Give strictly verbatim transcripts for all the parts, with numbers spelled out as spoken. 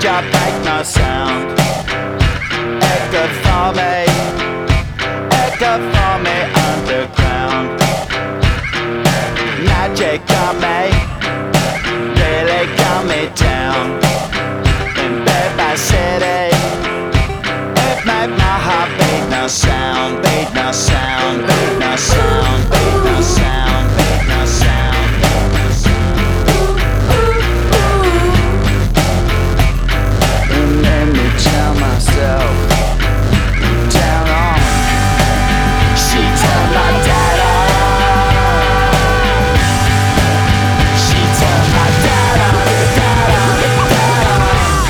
job make no sound. It good for me, it good for me underground. Magic got me, really got me down. In Bed Bath City, it made my heart beat no sound, beat no sound, beat no sound, beat no sound, beat no sound, beat no sound. It made me tell myself, down on. She turned my dad on. She turned my dad on, dad on, dad on.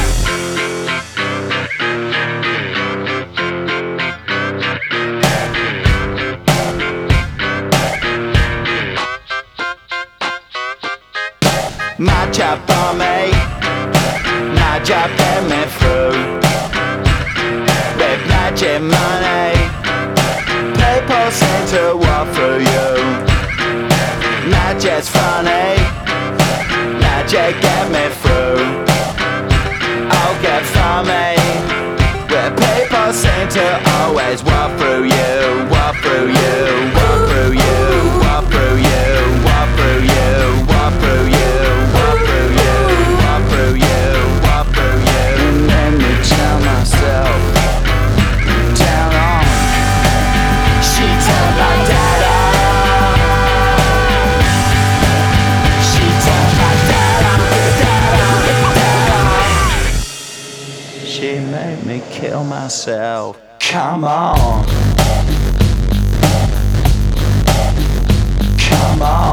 My job for me, my job get me through. With magic money, people seem to walk through you. Magic's funny, magic get me through. I'll get for me, where people seem to always walk through you, walk through you, walk through you, walk through you, walk through you, walk through you. She made me kill myself. Come on. Come on.